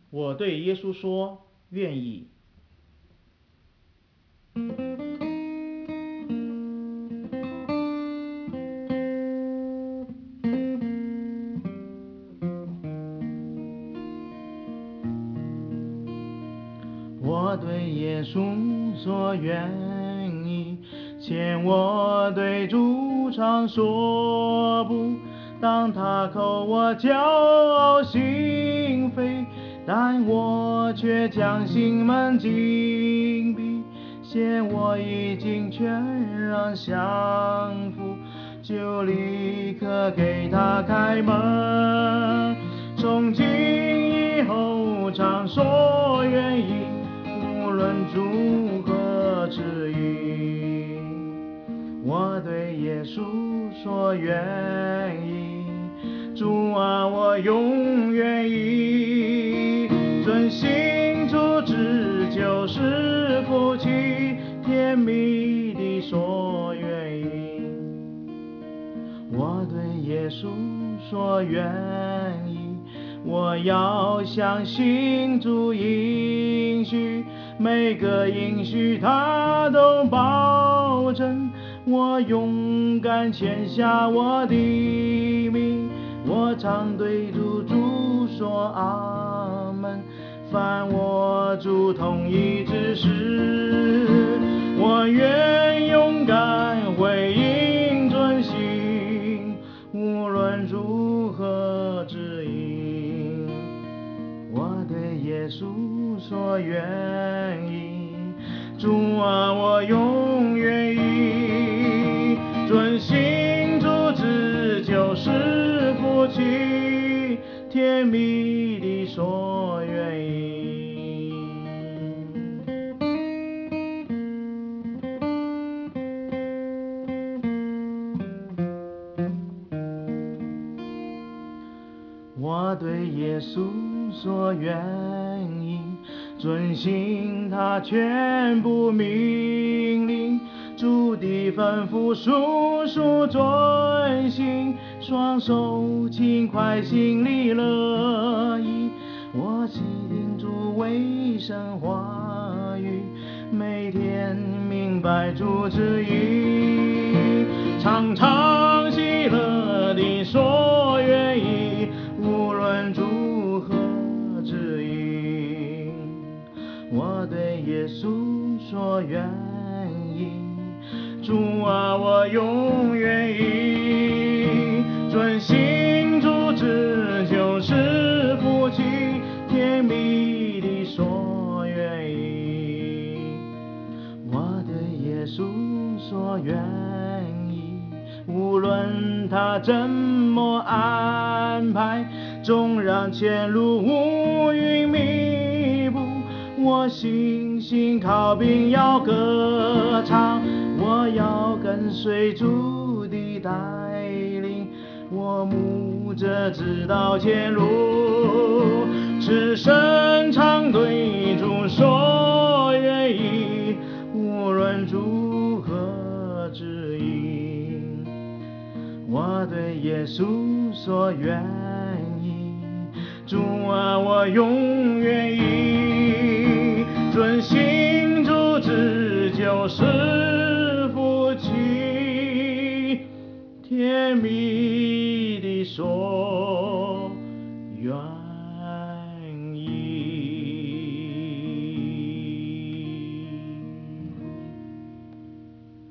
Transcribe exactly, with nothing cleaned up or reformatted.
我对耶稣说：愿意。我对耶稣说愿意，牵我对主唱说不。当他口我骄傲心扉，但我却将心门紧闭。现我已经全然降服，就立刻给他开门。从今以后常说愿意，无论主何旨意。我对耶稣说愿意，主啊，我永远意。遵行主旨就是福气，甜蜜地说愿意。我对耶稣说愿意，我要相信主应许，每个应许他都保证。我勇敢签下我的名，我常对主主说阿门。凡我主同意之事，我愿勇敢回应遵行，无论如何指引。我对耶稣说愿意，主啊，我永远意。遵行主旨就是福气，甜蜜地说愿意。我对耶稣说愿意，遵行他全部命令，主的吩咐叔叔遵行，双手轻快心里乐意。我既听主为神话语，每天明白主旨意，常常喜乐地说愿意，无论主何旨意。我对耶稣说愿意，主啊，我永远意。遵行主旨就是福气，甜蜜地说愿意。我对耶稣说愿意，无论他怎么安排，纵然前路乌云密布，我信心靠并要歌唱，我要跟随主的带领，我牧者知道前路，赤身常对主说愿意，无论主何旨意。我对耶稣说愿意，主啊，我永远意。遵行主旨就是福气，甜蜜地说